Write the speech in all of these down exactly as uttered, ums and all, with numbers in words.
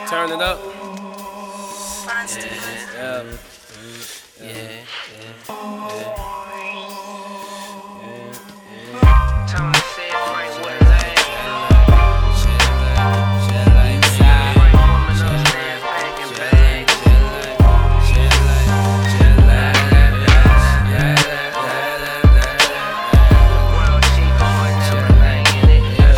Turn it up. Yeah. Yeah. Yeah. Yeah. Tony said Frank with lane. Shit like side. Woman upstairs banging bag. Shit like, shit like, world cheap boy, everything in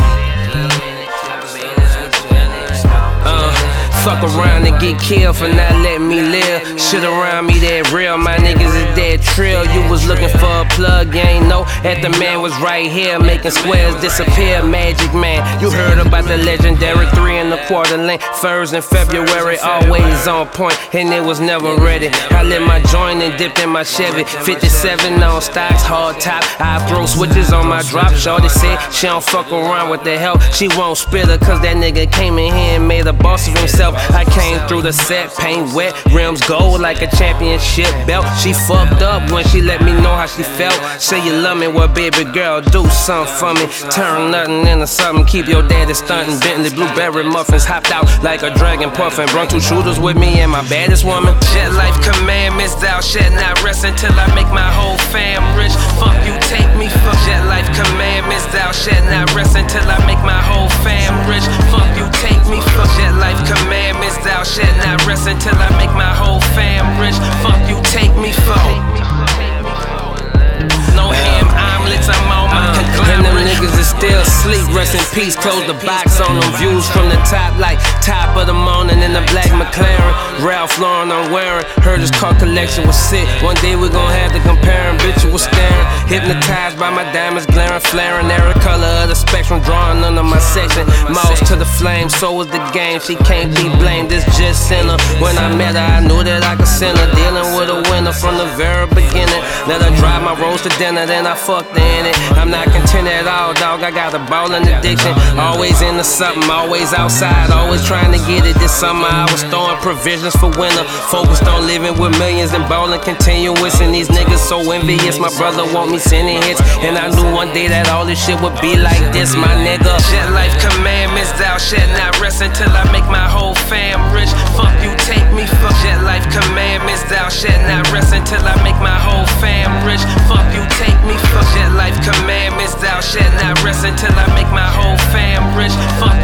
it. Uh, fuck around and get killed for not letting me live. Shit around me that real, my niggas is dead trill. You was looking for a plug, you ain't know that the man was right here making squares disappear. Magic man, you heard about the legendary three and a quarter length furs in February, always on point, and it was never ready. I lit my joint and dipped in my Chevy, fifty-seven on stocks, hard top. I throw switches on my drop. Shorty said she don't fuck around with the help. She won't spit her cause that nigga came in here and made a boss of himself. I came through the set, paint wet, rims gold like a championship belt. She fucked up when she let me know how she felt. Say you love me, well baby girl, do something for me. Turn nothing into something, keep your daddy stunting. Bentley blueberry muffins, hopped out like a dragon puffin'. Brung two shooters with me and my baddest woman. Jet life commandments, thou shalt not rest until I make my whole fam rich. Fuck you, take me for jet life commandments, thou shalt not rest until I make my whole fam rich. Fuck you, take me for jet life commandments, thou shalt not rest until I make my whole fam rich. Fuck you, take me for. No ham omelets, I'm on my conglomerate. And them niggas is still asleep, rest in peace. Close the box on them views from the top, like top of the morning in the black McLaren. Ralph Lauren I'm wearing, heard his car collection was sick. One day we gon' have to compare him, bitch you was staring. Hypnotized by my diamonds glaring, flaring. Every color of the spectrum drawing under my section. Mouse to the flame, so was the game. She can't be blamed, it's just sinner. When I met her, I knew that I could send her. Dealing with a winner from the very beginning. Let her drive my rolls to dinner, then I fucked her in it. I'm not content at all, dog, I got a ballin' addiction. Always into something, always outside, always trying to get it. This summer I was throwing provisions for winter. Focused on living with millions and ballin' continuous. And these niggas so envious, my brother want me sending hits. And I knew one day that all this shit would be like this, my nigga. Jet life commandments, thou shalt not rest until I make my whole fam rich. Fuck you, take me for jet life commandments, thou shalt not rest until I make my whole fam rich. Fuck you, take me for jet life commandments, thou shalt not rest until I make my whole fam rich. Fuck